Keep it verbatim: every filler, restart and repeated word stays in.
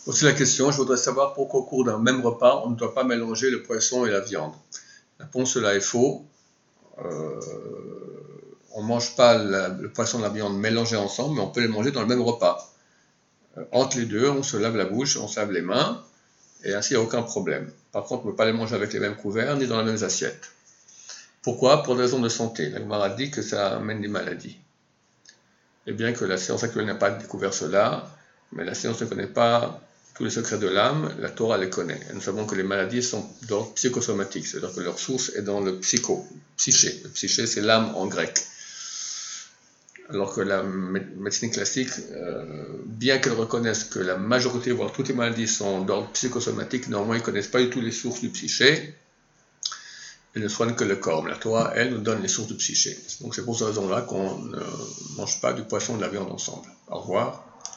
Aussi la question, je voudrais savoir pourquoi au cours d'un même repas, on ne doit pas mélanger le poisson et la viande. La réponse, cela est faux. Euh, on ne mange pas la, le poisson et la viande mélangés ensemble, mais on peut les manger dans le même repas. Euh, entre les deux, on se lave la bouche, on se lave les mains, et ainsi il n'y a aucun problème. Par contre, on ne peut pas les manger avec les mêmes couverts, ni dans les mêmes assiettes. Pourquoi? Pour des raisons de santé. La Gemara dit que ça amène des maladies. Et bien que la science actuelle n'a pas découvert cela, mais la science ne connaît pas tous les secrets de l'âme, la Torah les connaît. Et nous savons que les maladies sont d'ordre psychosomatique, c'est-à-dire que leur source est dans le psycho, psyché. Le psyché, c'est l'âme en grec. Alors que la médecine classique, euh, bien qu'elle reconnaisse que la majorité, voire toutes les maladies sont d'ordre psychosomatique, néanmoins ils ne connaissent pas du tout les sources du psyché. Ils ne soignent que le corps. Mais la Torah, elle, nous donne les sources du psyché. Donc c'est pour cette raison-là qu'on ne mange pas du poisson et de la viande ensemble. Au revoir.